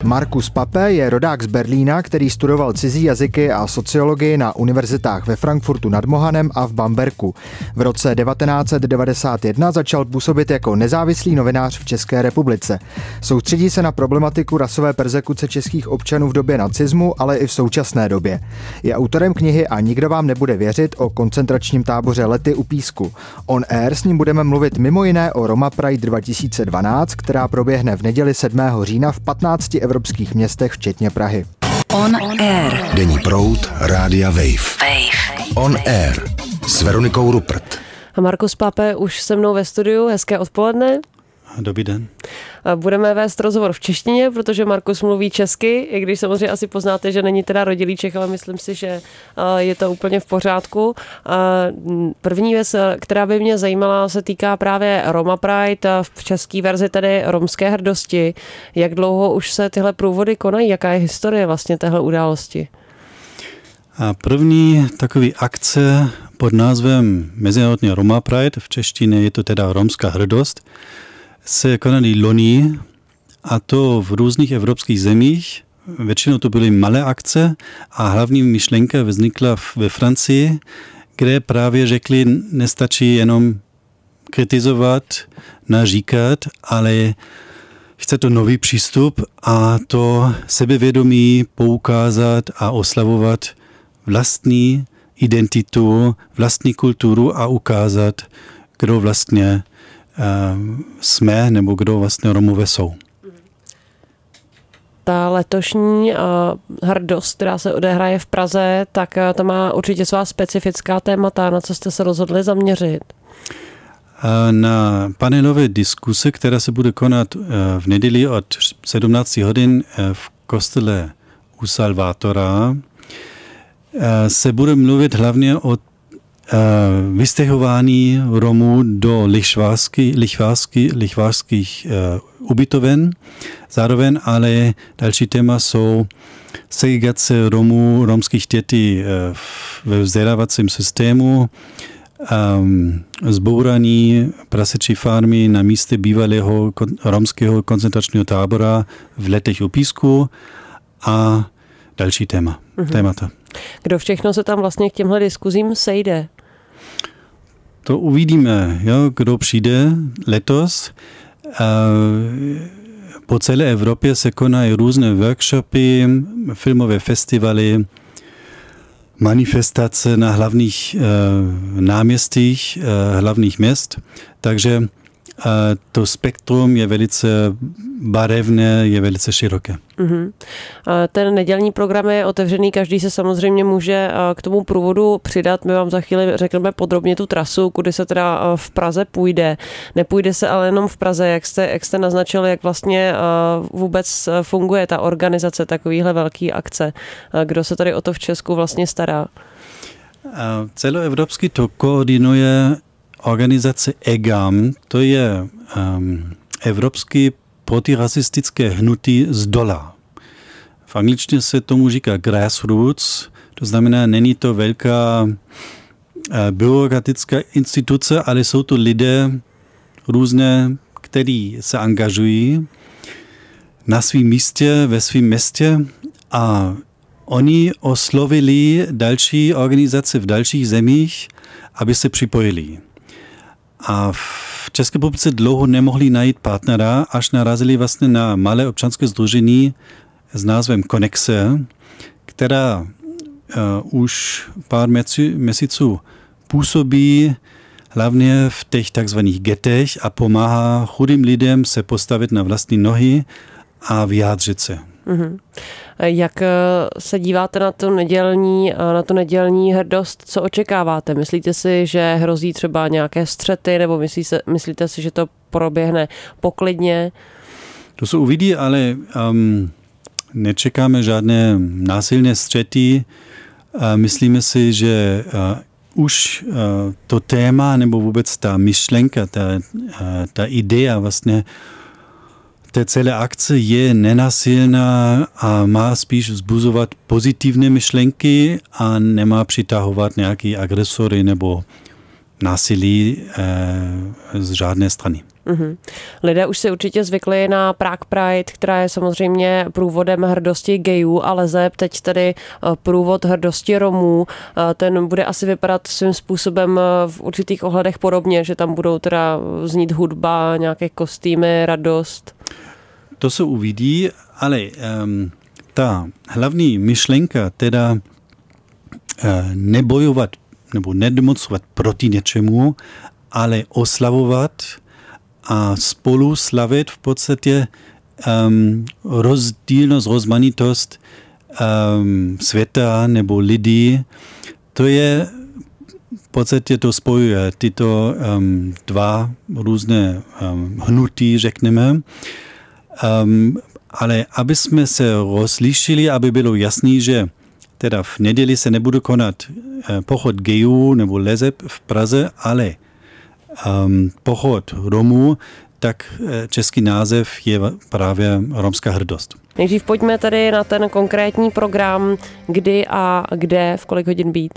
Markus Pape je rodák z Berlína, který studoval cizí jazyky a sociologii na univerzitách ve Frankfurtu nad Mohanem a v Bamberku. V roce 1991 začal působit jako nezávislý novinář v České republice. Soustředí se na problematiku rasové perzekuce českých občanů v době nacismu, ale i v současné době. Je autorem knihy A nikdo vám nebude věřit o koncentračním táboře Lety u Písku. On Air s ním budeme mluvit mimo jiné o Roma Pride 2012, která proběhne v neděli 7. října v 15 evropských městech včetně Prahy. On Air. Denní proud Rádia Wave. On Air s Veronikou Rupert. A Markus Pape už se mnou ve studiu. Hezké odpoledne. Dobrý den. Budeme vést rozhovor v češtině, protože Markus mluví česky, i když samozřejmě asi poznáte, že není teda rodilý Čech, ale myslím si, že je to úplně v pořádku. První věc, která by mě zajímala, se týká právě Roma Pride, v české verzi tedy romské hrdosti. Jak dlouho už se tyhle průvody konají? Jaká je historie vlastně téhle události? A první takový akce pod názvem Mezinárodní Roma Pride, v češtině je to teda romská hrdost, se konaly loni, a to v různých evropských zemích. Většinou to byly malé akce a hlavní myšlenka vznikla ve Francii, kde právě řekli, nestačí jenom kritizovat, naříkat, ale chce to nový přístup a to sebevědomí poukázat a oslavovat vlastní identitu, vlastní kulturu a ukázat, kdo vlastně jsme, nebo kdo vlastně Romové jsou. Ta letošní hrdost, která se odehraje v Praze, tak ta má určitě svá specifická témata. Na co jste se rozhodli zaměřit? Na panelové diskuse, která se bude konat v neděli od 17 hodin v kostele u Salvátora, se bude mluvit hlavně o vystěhování Romů do lichvářských ubytoven. Zároveň ale další téma jsou segregace Romů, romských dětí ve vzdělávacím systému, zbourání prasečí farmy na místě bývalého romského koncentračního tábora v Letech u Písku a další témata. Kdo všechno se tam vlastně k těmhle diskuzím sejde? To uvidíme, jo, kdo přijde letos. Po celé Evropě se konají různé workshopy, filmové festivaly, manifestace na hlavních náměstích hlavních měst. Takže to spektrum je velice barevné, je velice široké. Ten nedělní program je otevřený, každý se samozřejmě může k tomu průvodu přidat. My vám za chvíli řekneme podrobně tu trasu, kudy se teda v Praze půjde. Nepůjde se ale jenom v Praze, jak jste naznačili, jak vlastně vůbec funguje ta organizace takovýhle velký akce. Kdo se tady o to v Česku vlastně stará? Celoevropsky to koordinuje organizace EGAM, to je Evropský protirasistické hnutí z dola. V angličtině se tomu říká grassroots, to znamená, není to velká byrokratická instituce, ale jsou to lidé různé, kteří se angažují na svém místě, ve svém městě a oni oslovili další organizace v dalších zemích, aby se připojili. A v České republice dlouho nemohli najít partnera, až narazili vlastně na malé občanské sdružení s názvem Konexe, která už pár měsíců působí hlavně v těch takzvaných getech a pomáhá chudým lidem se postavit na vlastní nohy a vyjádřit se. Jak se díváte na tu nedělní hrdost, co očekáváte? Myslíte si, že hrozí třeba nějaké střety, nebo myslíte si, že to proběhne poklidně? To se uvidí, ale nečekáme žádné násilné střety. Myslíme si, že už to téma, nebo vůbec ta myšlenka, ta idea vlastně té celé akce je nenasilná a má spíš vzbuzovat pozitivní myšlenky a nemá přitahovat nějaký agresory nebo násilí z žádné strany. Mm-hmm. Lidé už si určitě zvykli na Prague Pride, která je samozřejmě průvodem hrdosti gayů a leseb, teď tedy průvod hrdosti Romů. Ten bude asi vypadat svým způsobem v určitých ohledech podobně, že tam budou teda znít hudba, nějaké kostýmy, radost. To se uvidí, ale ta hlavní myšlenka teda nebojovat nebo nedemonstrovat proti něčemu, ale oslavovat a spolu slavit v podstatě rozdílnost, rozmanitost světa nebo lidí. To je v podstatě to spojuje tyto dva různé hnutí, řekneme. Ale aby jsme se rozlišili, aby bylo jasný, že teda v neděli se nebude konat pochod gayů nebo leseb v Praze, ale pochod Romů, tak český název je právě romská hrdost. Nejdřív pojďme tedy na ten konkrétní program, kdy a kde, v kolik hodin být.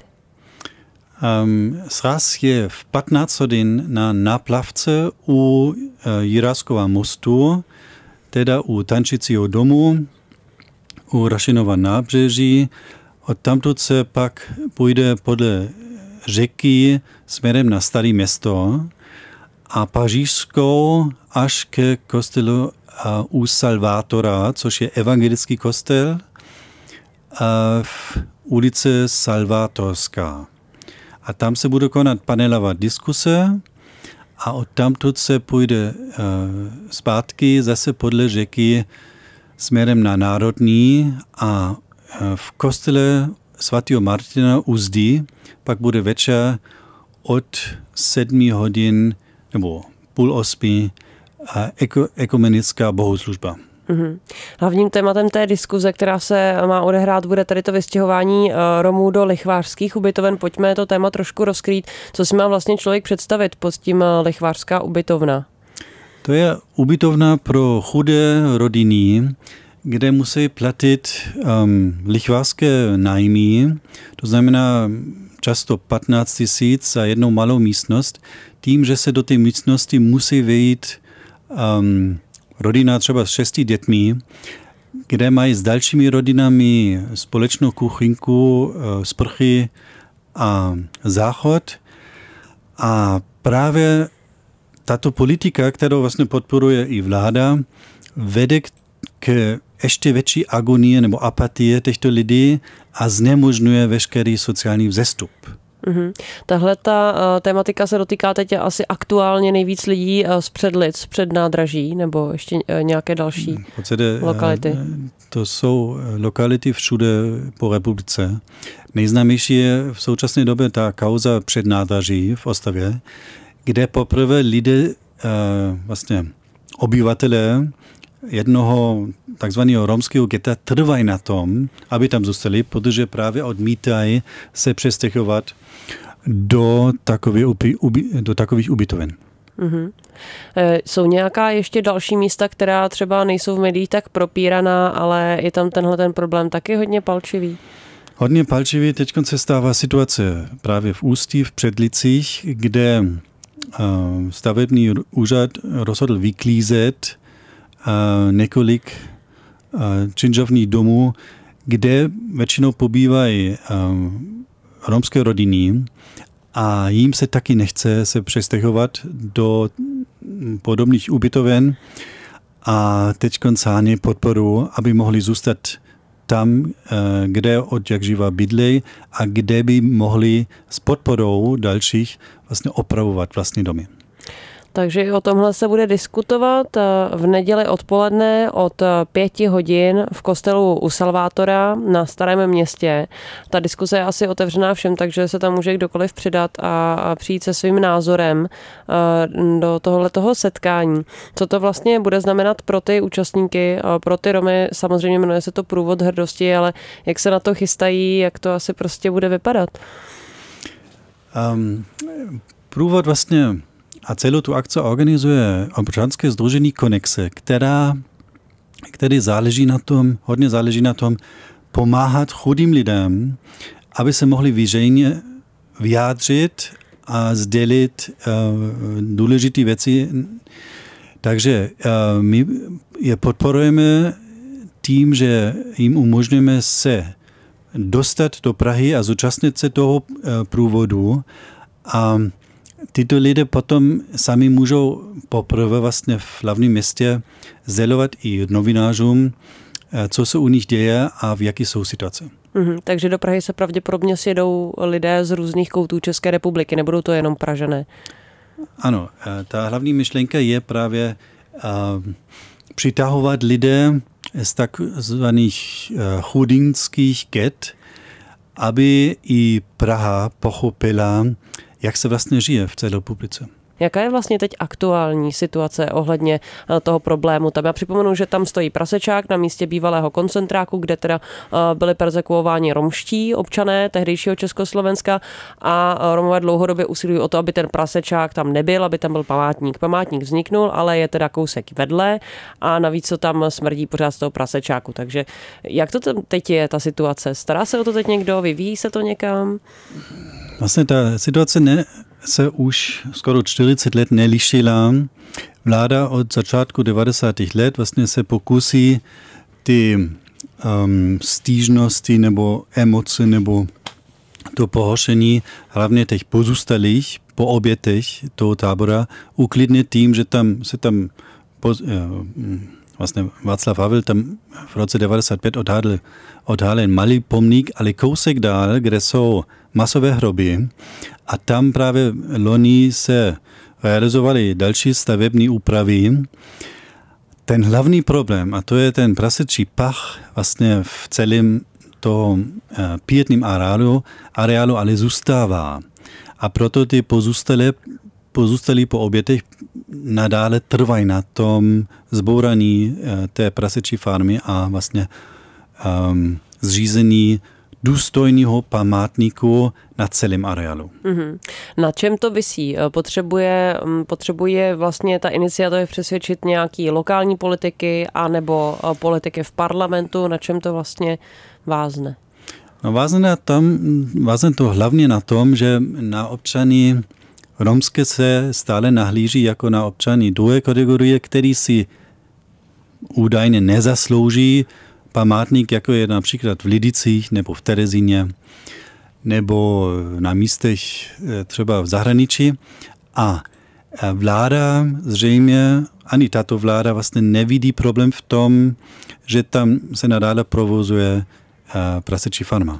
Sraz je v 15 hodin na náplavce u Jiráskova mostu, teda u Tančicího domu, u Rašinova nábřeží. Odtamtud se pak půjde podle řeky směrem na Staré Město a Pařížskou až ke kostelu u Salvátora, což je evangelický kostel v ulici Salvátorská. A tam se bude konat panelová diskuse a odtamtud se půjde zpátky zase podle řeky směrem na Národní a v kostele svatého Martina u Zdi pak bude večer od 7 hodin nebo 7:30 ekumenická bohoslužba. Mm-hmm. Hlavním tématem té diskuze, která se má odehrát, bude tady to vystěhování Romů do lichvářských ubytoven. Pojďme to téma trošku rozkrýt. Co si má vlastně člověk představit pod tím lichvářská ubytovna? To je ubytovna pro chudé rodiny, kde musí platit lichvářské nájmy, to znamená často 15 000 za jednou malou místnost, tím, že se do té místnosti musí vejít rodina třeba s 6 dětmi, kde mají s dalšími rodinami společnou kuchynku, sprchy a záchod. A právě tato politika, kterou vlastně podporuje i vláda, vede k ještě větší agonie nebo apatie těchto lidí a znemožňuje veškerý sociální vzestup. Mm-hmm. Tahle ta tematika se dotýká teď asi aktuálně nejvíc lidí z Předlic, před nádraží, nebo ještě nějaké další lokality? To jsou lokality všude po republice. Nejznámější je v současné době ta kauza před nádraží v Ostravě, kde poprvé lidé, vlastně obyvatelé jednoho takzvaného romského geta trvají na tom, aby tam zůstali, protože právě odmítají se přestěhovat do takových ubytoven. Mm-hmm. Jsou nějaká ještě další místa, která třeba nejsou v médiích tak propíraná, ale je tam tenhle ten problém taky hodně palčivý? Hodně palčivý teď se stává situace právě v Ústí, v Předlicích, kde stavební úřad rozhodl vyklízet několik činžovních domů, kde většinou pobývají romské rodiny a jim se taky nechce se přestěhovat do podobných ubytoven a teď sáhne podporu, aby mohli zůstat tam, kde od jak živa bydlej a kde by mohli s podporou dalších vlastně opravovat vlastní domy. Takže o tomhle se bude diskutovat v neděli odpoledne od 5 hodin v kostelu u Salvátora na Starém Městě. Ta diskuse je asi otevřená všem, takže se tam může kdokoliv přidat a přijít se svým názorem do tohoto setkání. Co to vlastně bude znamenat pro ty účastníky, pro ty Romy? Samozřejmě jmenuje se to Průvod hrdosti, ale jak se na to chystají, jak to asi prostě bude vypadat? Průvod vlastně a celou tu akci organizuje občanské sdružení Konexe, který hodně záleží na tom pomáhat chudým lidem, aby se mohli veřejně vyjádřit a sdělit důležité věci Takže my je podporujeme tím, že jim umožňujeme se dostat do Prahy a zúčastnit se toho průvodu a tyto lidé potom sami můžou poprvé vlastně v hlavním městě sdělovat i novinářům, co se u nich děje a v jaké jsou situace. Takže do Prahy se pravděpodobně sjedou lidé z různých koutů České republiky, nebudou to jenom Pražané. Ano, ta hlavní myšlenka je právě přitahovat lidé z takzvaných chudinských get, aby i Praha pochopila, jak se vlastně žije v celé republice. Jaká je vlastně teď aktuální situace ohledně toho problému? Tam já připomenu, že tam stojí prasečák na místě bývalého koncentráku, kde teda byli perzekuováni romští občané tehdejšího Československa a Romové dlouhodobě usilují o to, aby ten prasečák tam nebyl, aby tam byl památník. Památník vzniknul, ale je teda kousek vedle a navíc to tam smrdí pořád z toho prasečáku. Takže jak to teď je ta situace? Stará se o to teď někdo? Vyvíjí se to někam? Vlastně ta situace se už skoro 40 let nelišila. Vláda od začátku 90. let vlastně se pokusí ty stížnosti nebo emoce nebo to pohoršení hlavně těch pozůstalých po obětech toho tábora uklidnit tím, že vlastně Václav Havel tam v roce 95 odhalil malý pomník, ale kousek dál, kde jsou masové hroby a tam právě loni se realizovaly další stavební úpravy. Ten hlavní problém, a to je ten prasečí pach vlastně v celém toho pietním areálu ale zůstává. A proto ty pozůstalí po obětech nadále trvají na tom zbouraní té prasečí farmy a vlastně zřízení důstojného památníku na celém areálu. Na čem to visí? Potřebuje vlastně ta iniciativa přesvědčit nějaký lokální politiky anebo politiky v parlamentu? Na čem to vlastně vázne? No, vázne to hlavně na tom, že na občany romské se stále nahlíží jako na občany druhé kategorie, který si údajně nezaslouží památník, jako je například v Lidicích nebo v Terezíně nebo na místech třeba v zahraničí. A vláda zřejmě, ani tato vláda vlastně nevidí problém v tom, že tam se nadále provozuje prasečí farma.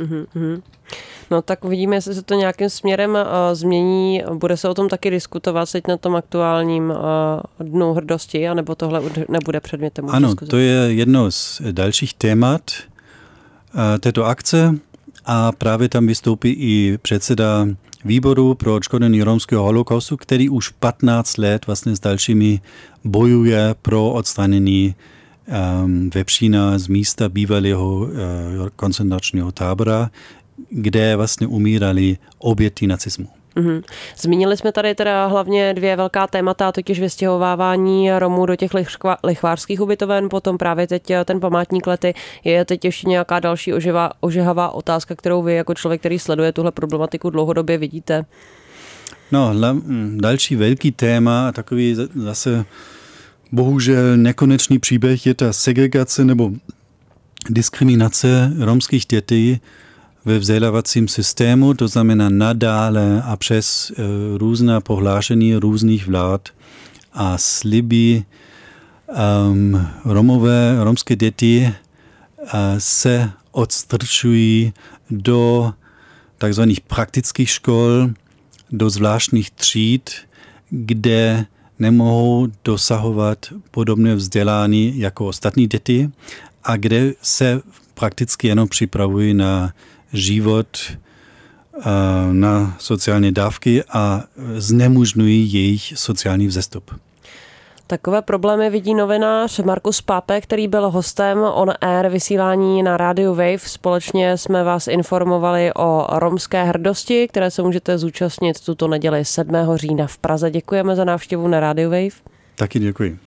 No tak uvidíme, jestli se to nějakým směrem změní. Bude se o tom taky diskutovat teď na tom aktuálním dnu hrdosti, anebo tohle nebude předmětem diskuze? Ano, to je jedno z dalších témat této akce a právě tam vystoupí i předseda výboru pro odškodnění romského holokaustu, který už 15 let vlastně s dalšími bojuje pro odstranění vepřína z místa bývalého koncentračního tábora, kde vlastně umírali oběti nacismu. Zmínili jsme tady teda hlavně dvě velká témata, totiž vystěhovávání Romů do těch lichvářských ubytoven, potom právě teď ten památník Lety. Je teď ještě nějaká další ožehavá otázka, kterou vy jako člověk, který sleduje tuhle problematiku dlouhodobě, vidíte? No, další velký téma, takový zase bohužel nekonečný příběh je ta segregace nebo diskriminace romských dětí ve vzdělávacím systému, to znamená nadále a přes různá prohlášení různých vlád a sliby romské děti se odstrčují do takzvaných praktických škol, do zvláštních tříd, kde nemohou dosahovat podobné vzdělání jako ostatní děti a kde se prakticky jenom připravují na život, na sociální dávky a znemožňují jejich sociální vzestup. Takové problémy vidí novinář Markus Pápe, který byl hostem on air vysílání na rádiu Wave. Společně jsme vás informovali o romské hrdosti, které se můžete zúčastnit tuto neděli 7. října v Praze. Děkujeme za návštěvu na rádiu Wave. Taky děkuji.